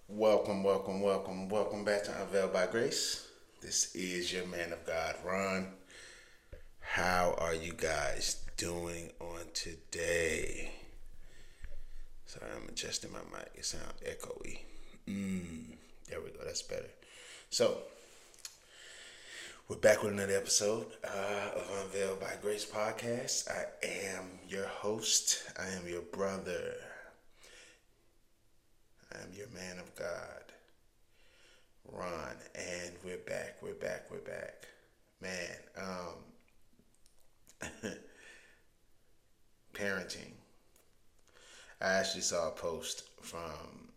Welcome back to Unveiled by Grace. This is your man of God, Ron. How are you guys doing on today? Sorry, I'm adjusting my mic. It sounds echoey. There we go. That's better. So, we're back with another episode of Unveiled by Grace podcast. I am your host. I am your brother. I am your man of God, Ron, and we're back. Man, parenting. I actually saw a post from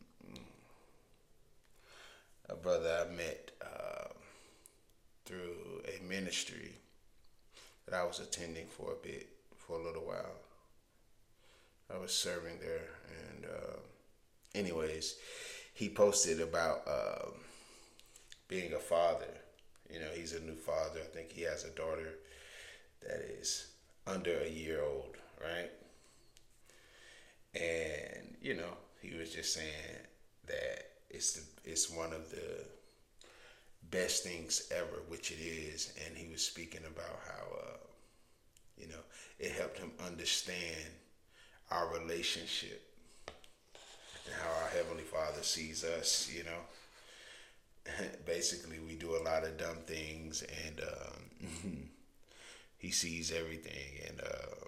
a brother I met through a ministry that I was attending for a little while. I was serving there, and anyways, he posted about being a father. You know, he's a new father. I think he has a daughter that is under a year old, right? And he was just saying that it's one of the best things ever, which it is. And he was speaking about how you know it helped him understand our relationship and how our heavenly Father sees us. Basically, we do a lot of dumb things, and he sees everything, and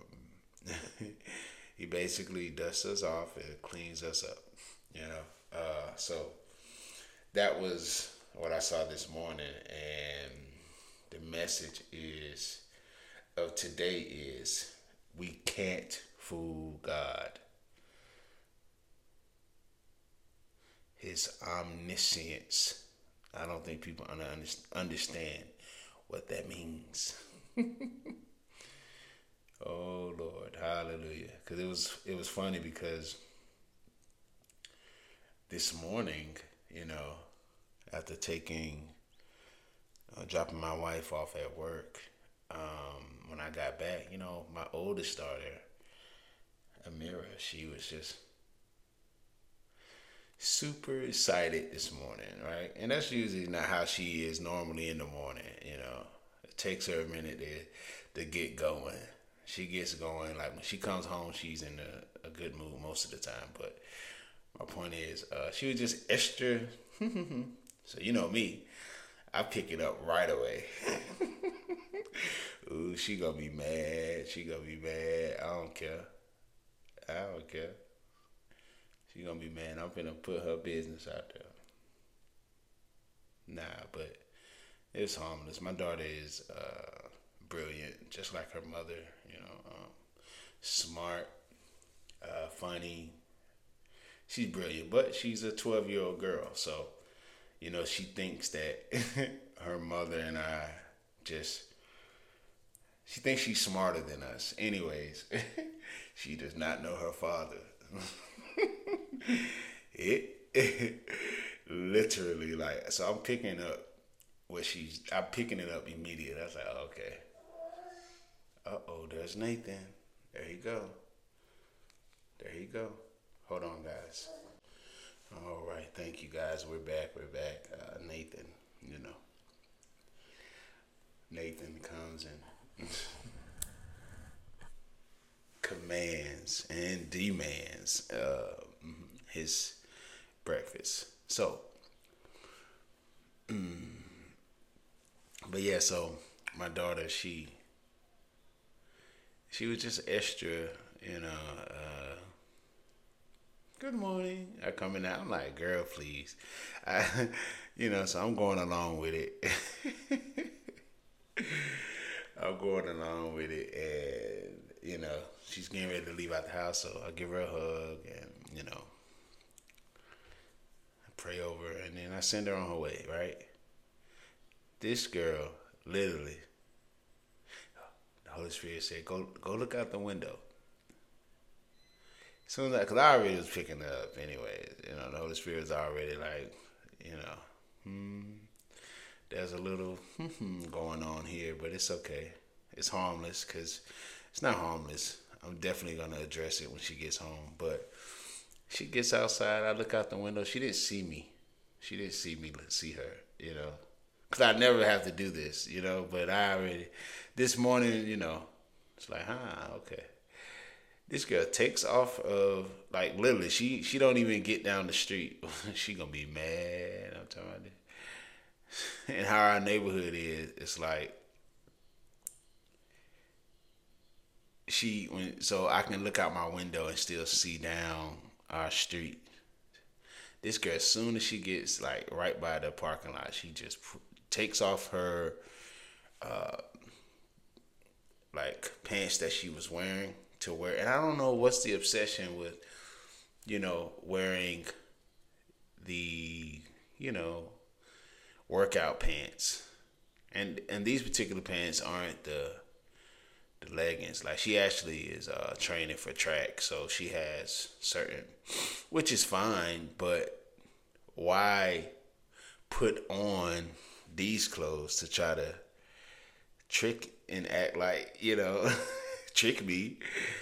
he basically dusts us off and cleans us up. So that was what I saw this morning, and the message is of today is we can't fool God. His omniscience. I don't think people understand what that means. Oh Lord, hallelujah! Because it was funny because this morning, after dropping my wife off at work, when I got back, my oldest daughter, Amira, she was just super excited this morning, right? And that's usually not how she is normally in the morning. It takes her a minute to get going. She gets going, like when she comes home, she's in a good mood most of the time. But my point is, she was just extra. So you know me, I pick it up right away. Ooh, she gonna be mad. She gonna be mad. I don't care. I don't care. She gonna be mad. I'm finna put her business out there. Nah, but it's harmless. My daughter is brilliant, just like her mother. Smart, funny. She's brilliant, but she's a 12-year-old girl. So, she thinks that her mother and I just. She thinks she's smarter than us. Anyways, she does not know her father. it literally, like, so I'm picking it up immediately. I was like, oh, okay. There's Nathan. There you go. There you go. Hold on, guys. All right, thank you, guys. We're back. You know, Nathan comes and commands and demands his breakfast. So, but yeah, so my daughter, she was just extra, you know. Good morning. I coming out. I'm like, girl, please. So I'm going along with it. I'm going along with it, and she's getting ready to leave out the house, so I give her a hug, and I pray over her, and then I send her on her way. Right? This girl, literally, the Holy Spirit said, "Go look out the window." Soon as because I already was picking it up, anyways. The Holy Spirit was already like, you know, there's a little going on here, but it's okay. It's harmless because it's not harmless. I'm definitely gonna address it when she gets home. But She gets outside. I look out the window. She didn't see me. She didn't see me. See her. Because I never have to do this. But I already this morning. It's like, okay. This girl takes off of like literally. She don't even get down the street. She gonna be mad. I'm talking about this. And how our neighborhood is, it's like so I can look out my window and still see down our street. This girl, as soon as she gets like right by the parking lot, she just takes off her like pants that she was wearing to wear. And I don't know what's the obsession with, wearing the, workout pants. And these particular pants aren't the leggings. Like she actually is training for track, so she has certain, which is fine, but why put on these clothes to try to trick and act like, trick me,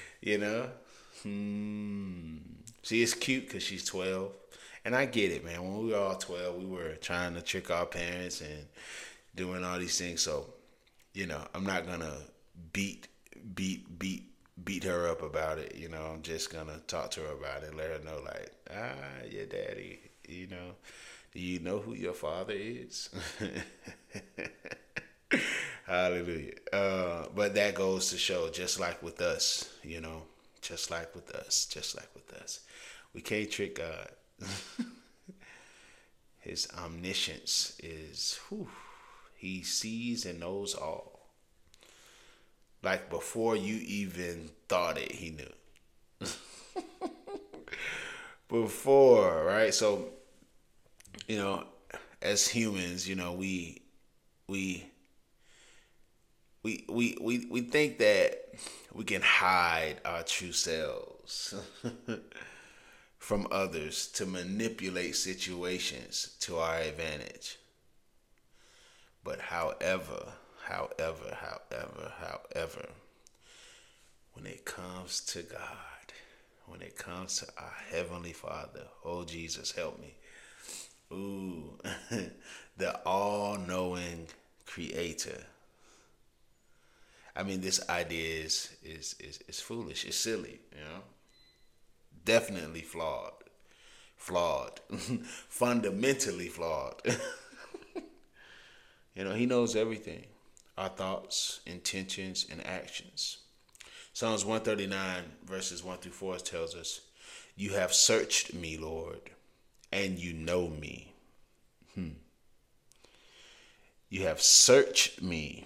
See, it's cute because she's 12. And I get it, man. When we were all 12, we were trying to trick our parents and doing all these things. So, I'm not going to beat her up about it. I'm just going to talk to her about it and let her know, like, your daddy, do you know who your father is? Hallelujah. But that goes to show, just like with us, just like with us, we can't trick God. His omniscience is, he sees and knows all. Like before you even thought it, he knew. Before, right? So, as humans, we think that we can hide our true selves from others to manipulate situations to our advantage. But however, when it comes to God, when it comes to our Heavenly Father, oh Jesus, help me. The all-knowing Creator. I mean, this idea is foolish. It's silly, Definitely flawed, fundamentally flawed. He knows everything, our thoughts, intentions, and actions. Psalms 139 verses 1 through 4 tells us, "You have searched me, Lord, and you know me." You have searched me,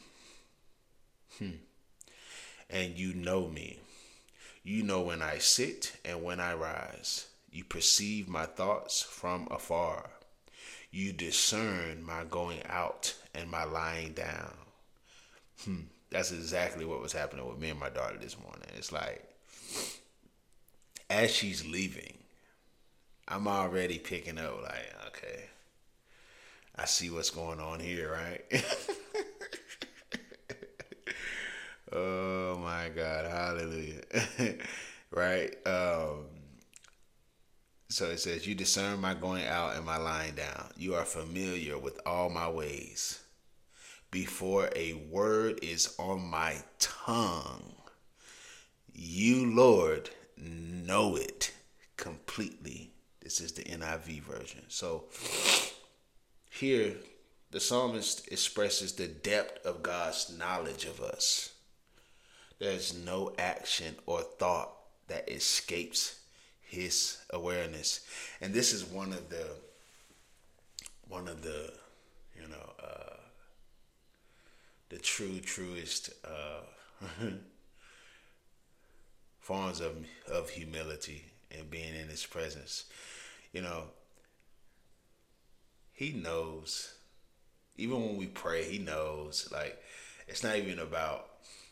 and you know me. You know when I sit and when I rise. You perceive my thoughts from afar. You discern my going out and my lying down. That's exactly what was happening with me and my daughter this morning. It's like, as she's leaving, I'm already picking up like, okay, I see what's going on here, right? Oh my God, hallelujah. Right? So it says, you discern my going out and my lying down. You are familiar with all my ways. Before a word is on my tongue, you, Lord, know it completely. This is the NIV version. So here, the psalmist expresses the depth of God's knowledge of us. There's no action or thought that escapes his awareness. And this is one of the the truest forms of humility and being in his presence. He knows. Even when we pray, he knows. Like, it's not even about,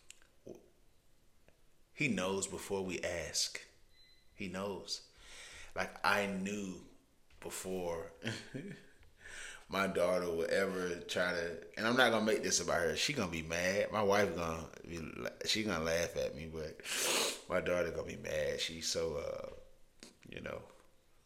he knows before we ask. He knows. Like, I knew before my daughter would ever try to, and I'm not gonna make this about her. She gonna be mad. My wife she gonna laugh at me, but my daughter gonna be mad. She's so,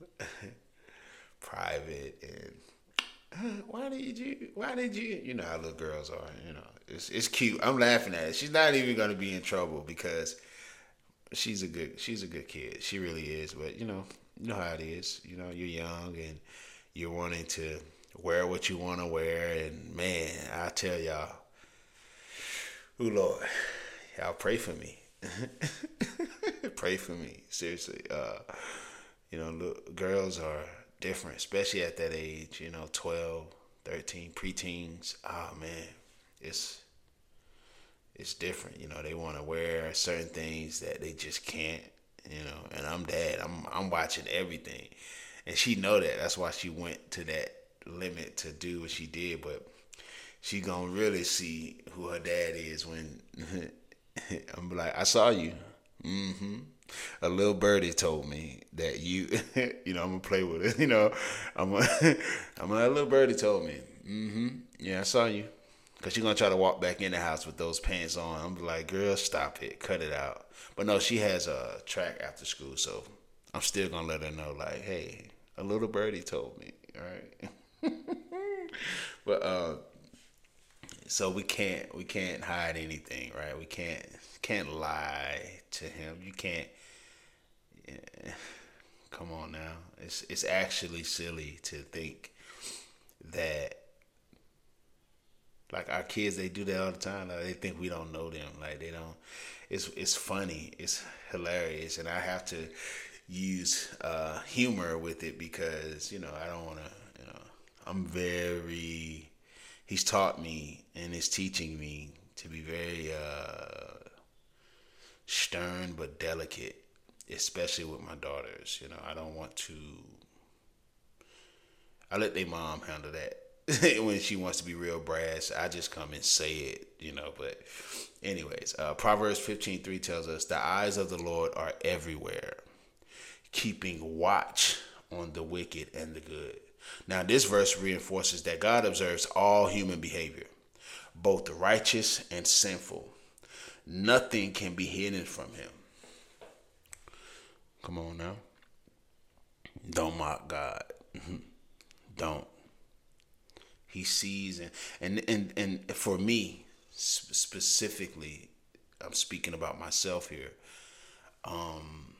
private and why did you you know how little girls are, it's cute. I'm laughing at it. She's not even gonna be in trouble because she's a good kid. She really is. But you know how it is. You're young and you're wanting to wear what you want to wear. And man, I tell y'all, oh Lord, y'all pray for me. Pray for me, seriously. Look, girls are different, especially at that age. 12, 13, preteens. Oh man, it's it's different. They want to wear certain things that they just can't. And I'm dad. I'm watching everything, and she know that. That's why she went to that limit to do what she did. But she gonna really see who her dad is when I'm like, I saw you. hmm A little birdie told me that you, I'm gonna play with it. I'm, a, I'm a little birdie told me. Yeah, I saw you. Cause she's gonna try to walk back in the house with those pants on. I'm like, girl, stop it, cut it out. But no, she has a track after school, so I'm still gonna let her know, like, hey, a little birdie told me, all right. But so we can't hide anything, right? We can't lie to him. You can't. Yeah, come on now. It's actually silly to think that like our kids, they do that all the time. Like, they think we don't know them. Like they don't. It's funny. It's hilarious, and I have to use humor with it because I don't want to. I'm very. He's taught me and is teaching me to be very stern but delicate, especially with my daughters. I don't want to. I let their mom handle that. When she wants to be real brass, I just come and say it, But, anyways, Proverbs 15:3 tells us the eyes of the Lord are everywhere, keeping watch on the wicked and the good. Now, this verse reinforces that God observes all human behavior, both righteous and sinful. Nothing can be hidden from him. Come on now. Don't mock God. Don't. He sees and for me specifically, I'm speaking about myself here. Um,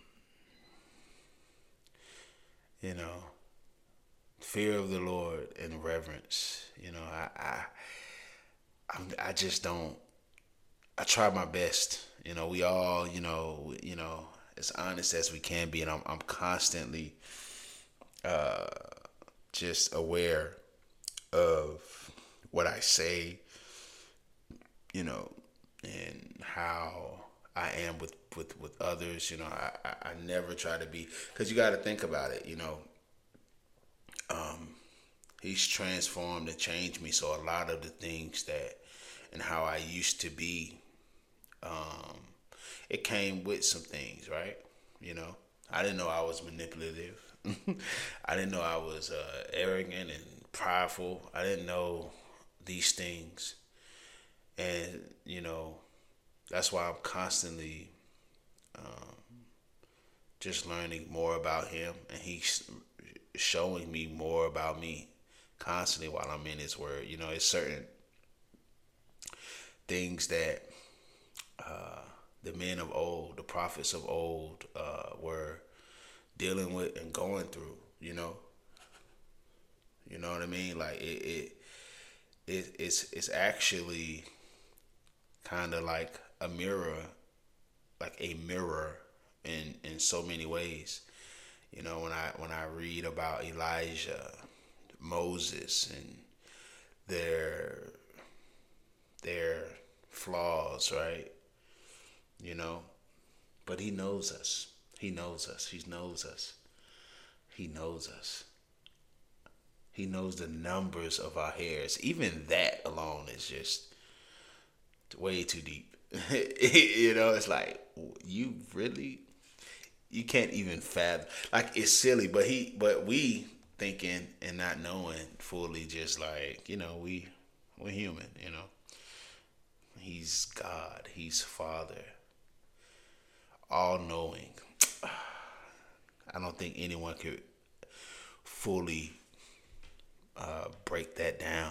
you know, fear of the Lord and reverence. I just don't. I try my best. We all as honest as we can be, and I'm constantly uh, just aware of what I say, and how I am with others. I never try to be, because you got to think about it. Um, he's transformed and changed me. So a lot of the things that and how I used to be, um, it came with some things, right? I didn't know I was manipulative. I didn't know I was arrogant and prideful. I didn't know these things, and that's why I'm constantly just learning more about him, and he's showing me more about me constantly while I'm in his word. It's certain things that the men of old, the prophets of old, were dealing with and going through. You know what I mean? Like it's actually kind of like a mirror in so many ways. When I read about Elijah, Moses, and their their flaws, right? You know, but he knows us. He knows us. He knows us. He knows us. He knows the numbers of our hairs. Even that alone is just way too deep. It's like you really you can't even fathom. Like it's silly, but we thinking and not knowing fully, just like we're human. He's God. He's Father, all knowing. I don't think anyone could fully break that down.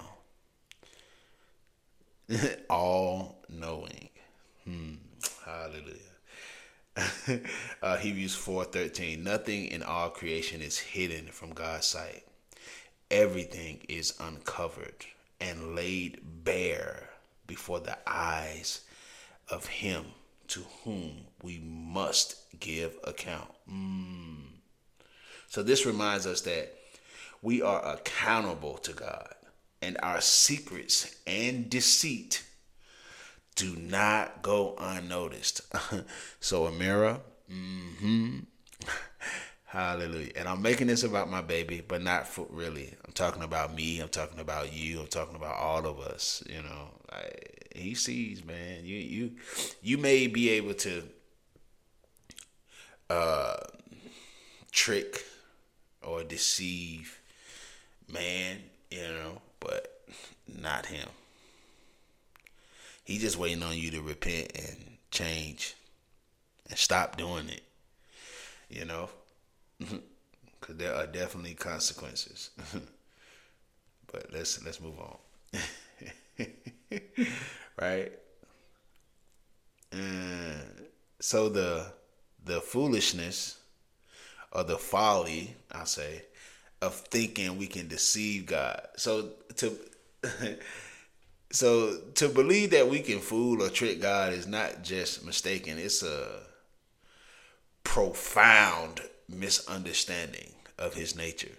All knowing. Hallelujah. Hebrews 4:13. Nothing in all creation is hidden from God's sight. Everything is uncovered and laid bare before the eyes of him to whom we must give account. So this reminds us that we are accountable to God, and our secrets and deceit do not go unnoticed. So, Amira, hallelujah. And I'm making this about my baby, but not for really. I'm talking about me. I'm talking about you. I'm talking about all of us. He sees, man. You may be able to trick or deceive man, but not him. He just waiting on you to repent and change and stop doing it, because there are definitely consequences. But let's move on. Right? So the foolishness or the folly, I'll say, of thinking we can deceive God. So to believe that we can fool or trick God is not just mistaken. It's a profound misunderstanding of his nature.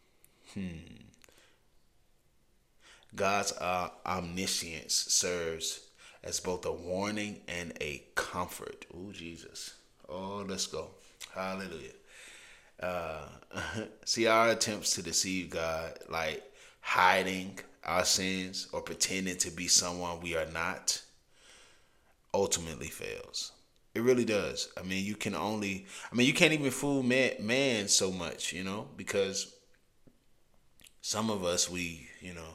God's omniscience serves as both a warning and a comfort. Ooh, Jesus. Oh, let's go. Hallelujah. See, our attempts to deceive God, like hiding our sins or pretending to be someone we are not, ultimately fails. It really does. You can't even fool man so much, because some of us, we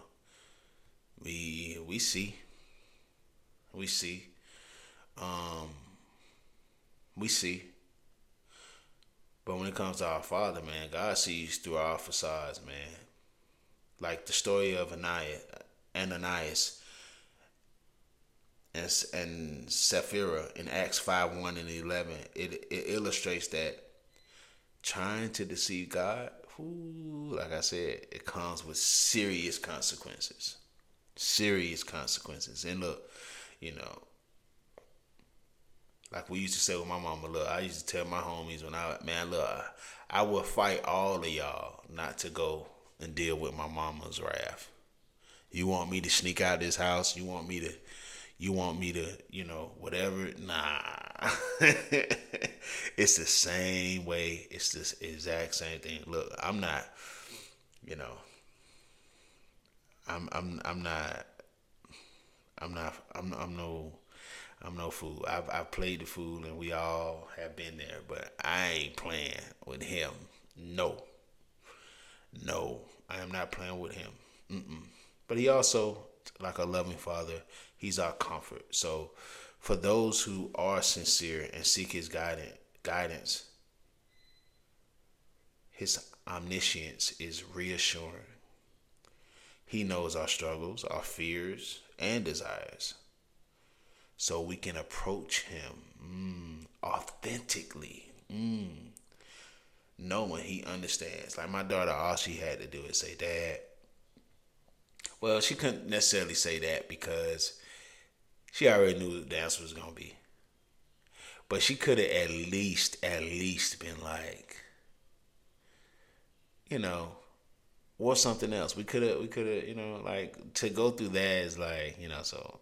see. But when it comes to our Father, man, God sees through our facades, man. Like the story of Ananias and Sapphira in Acts 5:1 and 11, it illustrates that trying to deceive God, like I said, it comes with serious consequences. Serious consequences. And look, like we used to say with my mama, look, I used to tell my homies I will fight all of y'all not to go and deal with my mama's wrath. You want me to sneak out of this house? You want me to, whatever? Nah. It's the same way. It's this exact same thing. Look, I'm not, I'm no fool. I've played the fool, and we all have been there. But I ain't playing with him. No, I am not playing with him. But he also, like a loving father, he's our comfort. So, for those who are sincere and seek his guidance, his omniscience is reassuring. He knows our struggles, our fears, and desires. So we can approach him authentically, knowing he understands. Like my daughter, all she had to do is say, Dad. Well, she couldn't necessarily say that because she already knew what the answer was going to be. But she could have at least been like, or something else. We could have, like, to go through that is like, so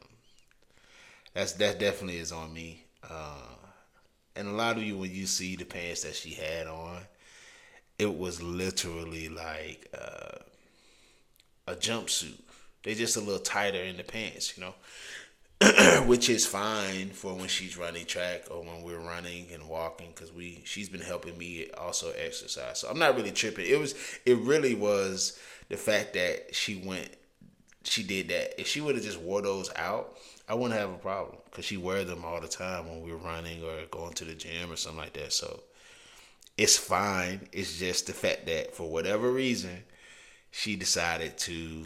that definitely is on me. And a lot of you, when you see the pants that she had on, it was literally like a jumpsuit. They're just a little tighter in the pants, which is fine for when she's running track or when we're running and walking, because she's been helping me also exercise. So I'm not really tripping. It really was the fact that she did that. If she would have just wore those out, I wouldn't have a problem, because she wear them all the time when we're running or going to the gym or something like that. So It's fine. It's just the fact that for whatever reason, she decided to,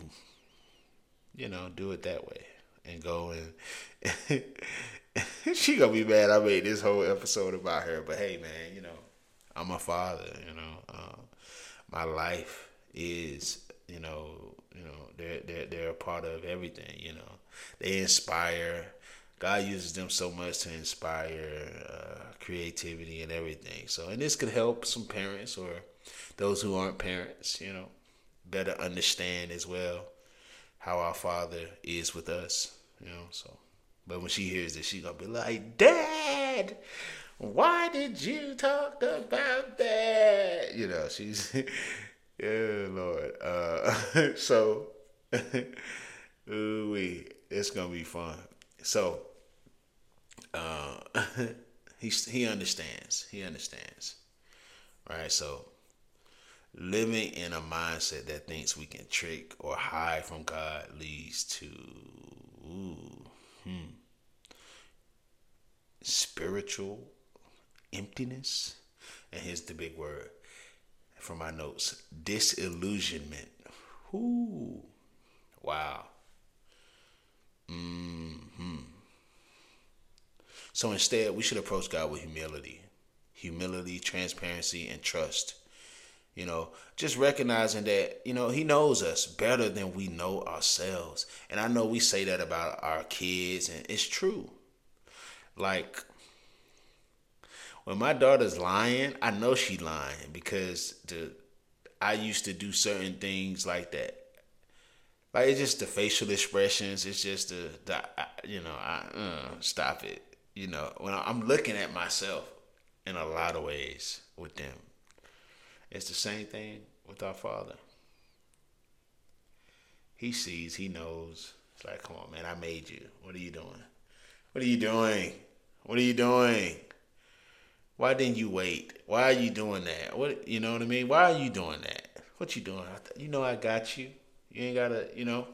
do it that way and go and she gonna be mad I made this whole episode about her. But hey, man, I'm a father. My life is, they're a part of everything. They inspire. God uses them so much to inspire creativity and everything. So, and this could help some parents or those who aren't parents, better understand as well how our Father is with us, So, but when she hears this, she's gonna be like, "Dad, why did you talk about that?" She's, yeah, Lord. So, ooh, it's gonna be fun. So, uh, he understands. He understands, right? So, living in a mindset that thinks we can trick or hide from God leads to spiritual emptiness. And here's the big word from my notes: disillusionment. Ooh, wow. So instead, we should approach God with humility, transparency, and trust. Just recognizing that, he knows us better than we know ourselves. And I know we say that about our kids, and it's true. Like, when my daughter's lying, I know she lying because I used to do certain things like that. Like, it's just the facial expressions. It's just stop it. When I'm looking at myself in a lot of ways with them. It's the same thing with our Father. He sees, he knows. It's like, come on, man, I made you. What are you doing? What are you doing? What are you doing? Why didn't you wait? Why are you doing that? What, you know what I mean? Why are you doing that? What you doing? I got you. You ain't gotta,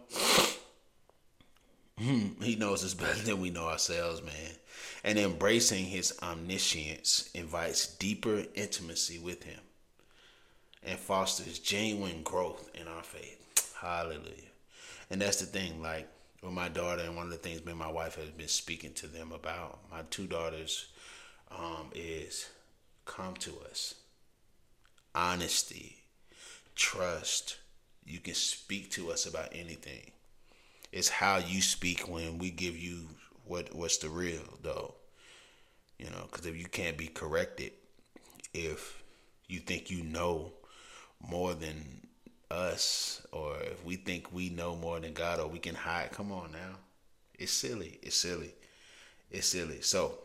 He knows us better than we know ourselves, man. And embracing his omniscience invites deeper intimacy with him and fosters genuine growth in our faith. Hallelujah. And that's the thing, like with my daughter, and one of the things me and my wife has been speaking to them about, my two daughters, is come to us. Honesty, trust. You can speak to us about anything. It's how you speak when we give you what's the real, though. Because if you can't be corrected, if you think you know more than us, or if we think we know more than God, or we can hide, come on now. It's silly. It's silly. It's silly. So,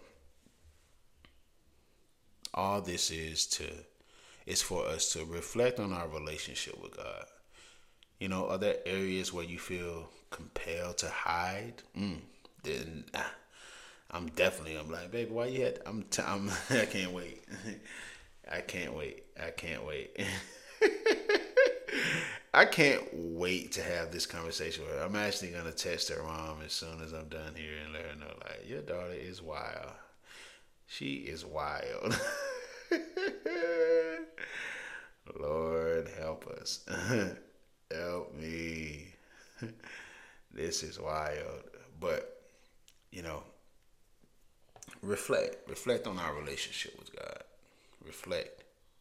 all this is for us to reflect on our relationship with God. Are there areas where you feel compelled to hide? Then I'm like, baby, why you had? I can't wait. I can't wait. I can't wait. I can't wait to have this conversation with her. I'm actually gonna text her mom as soon as I'm done here and let her know, like, your daughter is wild. She is wild. Lord help us. Help me. This is wild. But, reflect on our relationship with God. Reflect.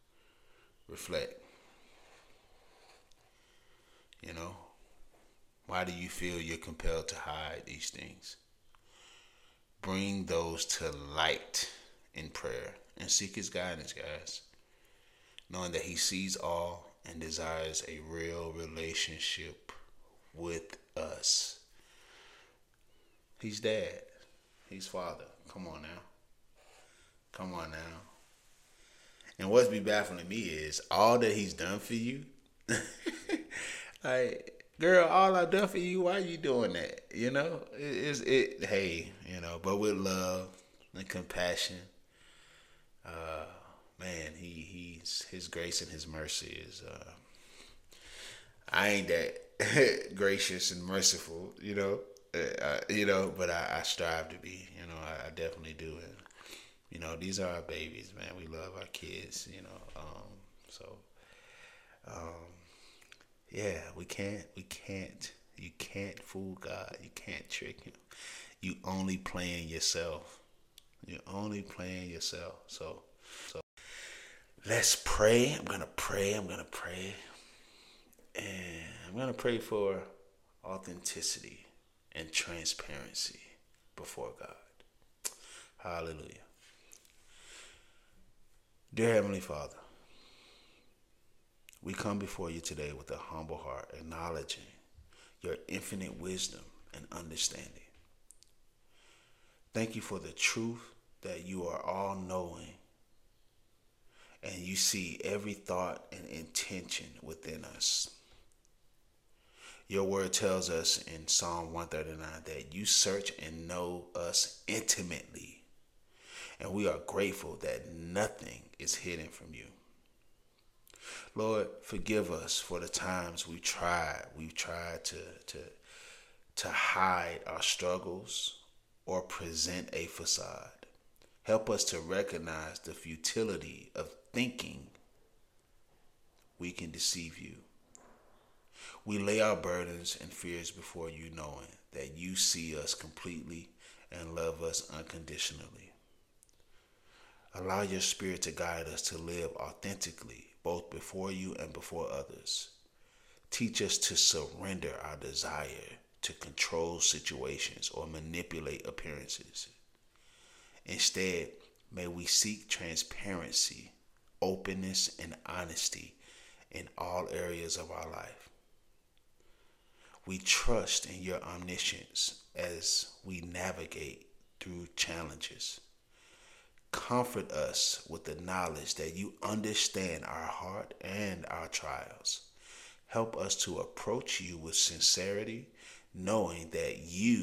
Why do you feel you're compelled to hide these things? Bring those to light in prayer and seek his guidance, guys. Knowing that he sees all and desires a real relationship with us. He's dad. He's father. Come on now. Come on now. And what's be baffling me is all that he's done for you. Like, girl, all I've done for you, why are you doing that? Hey, but with love and compassion. Man, he's his grace and his mercy is I ain't that gracious and merciful, but I strive to be, I definitely do. These are our babies, man. We love our kids, so, um, yeah, you can't fool God. You can't trick him. You only playing yourself. You're only playing yourself. So let's pray. I'm going to pray. And I'm going to pray for authenticity and transparency before God. Hallelujah. Dear Heavenly Father, we come before you today with a humble heart, acknowledging your infinite wisdom and understanding. Thank you for the truth that you are all knowing and you see every thought and intention within us. Your word tells us in Psalm 139 that you search and know us intimately, and we are grateful that nothing is hidden from you. Lord, forgive us for the times we've tried to hide our struggles or present a facade. Help us to recognize the futility of thinking we can deceive you. We lay our burdens and fears before you, knowing that you see us completely and love us unconditionally. Allow your spirit to guide us to live authentically, both before you and before others. Teach us to surrender our desire to control situations or manipulate appearances. Instead, may we seek transparency, openness, and honesty in all areas of our life. We trust in your omniscience as we navigate through challenges. Comfort us with the knowledge that you understand our heart and our trials. Help us to approach you with sincerity, knowing that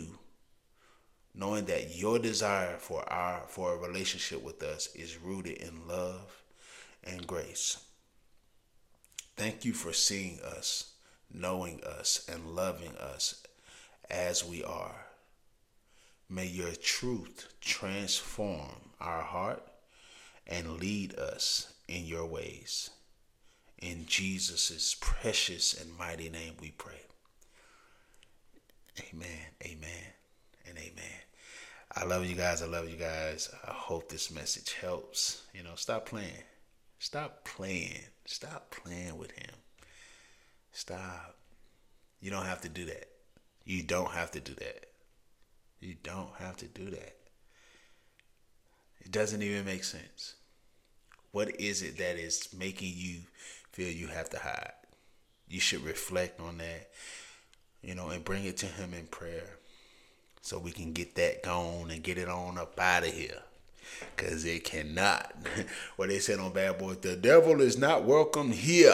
your desire for a relationship with us is rooted in love and grace. Thank you for seeing us, knowing us, and loving us as we are. May your truth transform our heart and lead us in your ways. In Jesus' precious and mighty name we pray. Amen, amen, and amen. I love you guys. I hope this message helps. Stop playing. Stop playing with him. Stop. You don't have to do that. You don't have to do that. It doesn't even make sense. What is it that is making you feel you have to hide? You should reflect on that, and bring it to him in prayer so we can get that gone and get it on up out of here. Because it cannot. What they said on Bad Boys, the devil is not welcome here.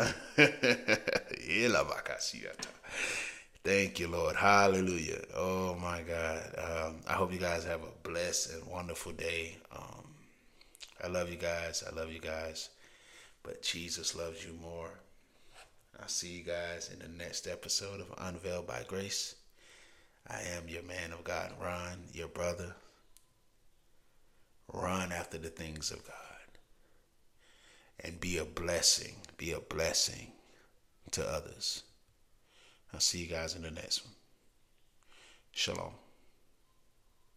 Thank you, Lord. Hallelujah. Oh, my God. I hope you guys have a blessed and wonderful day. I love you guys. But Jesus loves you more. I'll see you guys in the next episode of Unveiled by Grace. I am your man of God, Ron, your brother. Run after the things of God. And be a blessing. Be a blessing to others. I'll see you guys in the next one. Shalom.